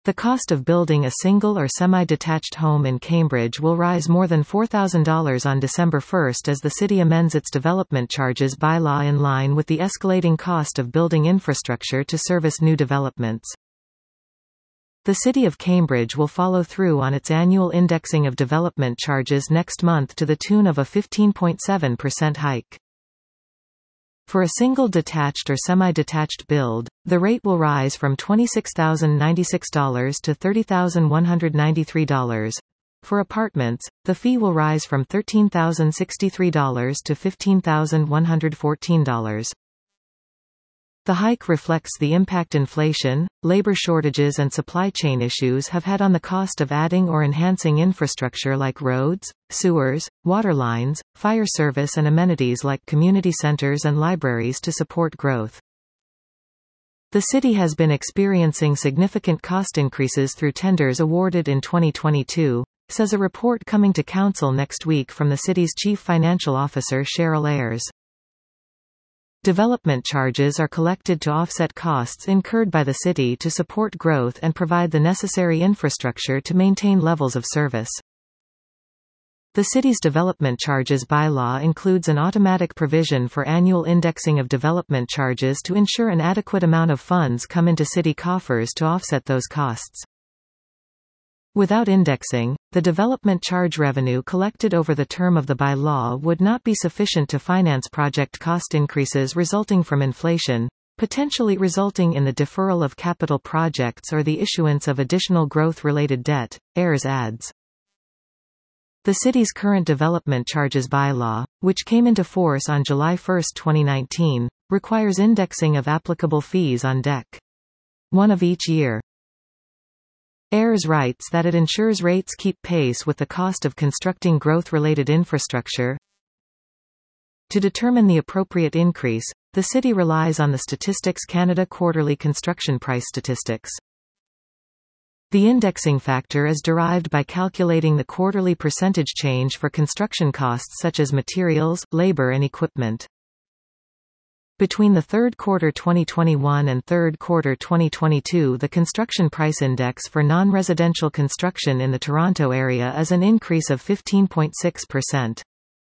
The cost of building a single or semi-detached home in Cambridge will rise more than $4,000 on December 1 as the city amends its development charges bylaw in line with the escalating cost of building infrastructure to service new developments. The City of Cambridge will follow through on its annual indexing of development charges next month to the tune of a 15.7% hike. For a single detached or semi-detached build, the rate will rise from $26,096 to $30,193. For apartments, the fee will rise from $13,063 to $15,114. The hike reflects the impact inflation, labor shortages and supply chain issues have had on the cost of adding or enhancing infrastructure like roads, sewers, water lines, fire service and amenities like community centers and libraries to support growth. The city has been experiencing significant cost increases through tenders awarded in 2022, says a report coming to council next week from the city's Chief Financial Officer Cheryl Ayres. Development charges are collected to offset costs incurred by the city to support growth and provide the necessary infrastructure to maintain levels of service. The city's development charges bylaw includes an automatic provision for annual indexing of development charges to ensure an adequate amount of funds come into city coffers to offset those costs. Without indexing, the development charge revenue collected over the term of the bylaw would not be sufficient to finance project cost increases resulting from inflation, potentially resulting in the deferral of capital projects or the issuance of additional growth-related debt, Ayres adds. The city's current development charges bylaw, which came into force on July 1, 2019, requires indexing of applicable fees on Dec. 1 of each year. Ayres writes that it ensures rates keep pace with the cost of constructing growth-related infrastructure. To determine the appropriate increase, the city relies on the Statistics Canada quarterly construction price statistics. The indexing factor is derived by calculating the quarterly percentage change for construction costs such as materials, labor and equipment. Between the third quarter 2021 and third quarter 2022, the construction price index for non-residential construction in the Toronto area is an increase of 15.6%.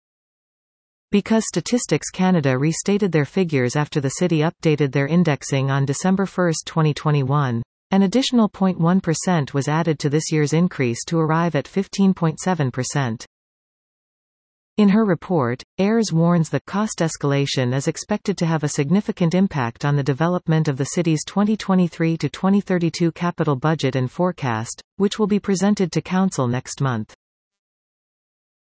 Because Statistics Canada restated their figures after the city updated their indexing on December 1, 2021, an additional 0.1% was added to this year's increase to arrive at 15.7%. In her report, Ayres warns that cost escalation is expected to have a significant impact on the development of the city's 2023 to 2032 capital budget and forecast, which will be presented to council next month.